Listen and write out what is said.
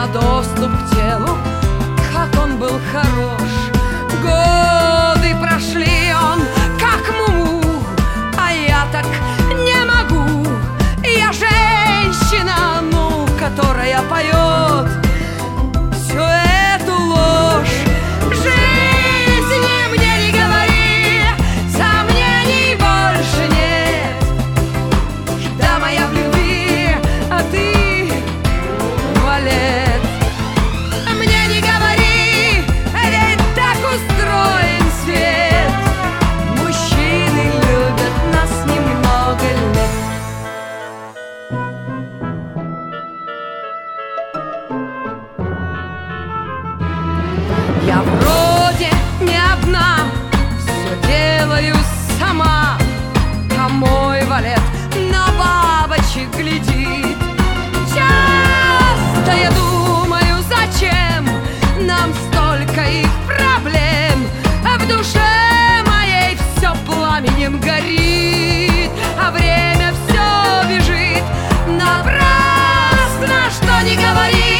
на доступ к телу, как он был хорош. Годы прошли, он как муму, а я так не могу. Я женщина, ну, которая поет всю эту ложь. Жизни мне не говори, сомнений больше нет. Да, моя в любви, а ты валет. Мне не говори, ведь так устроен свет. Мужчины любят нас немного лет. Я вроде не одна, все делаю сама, а мой валет на бабочек глядит. Часто я думаю, зачем нам столько их проблем, а в душе моей все пламенем горит, а время все бежит. Напрасно, что не говори,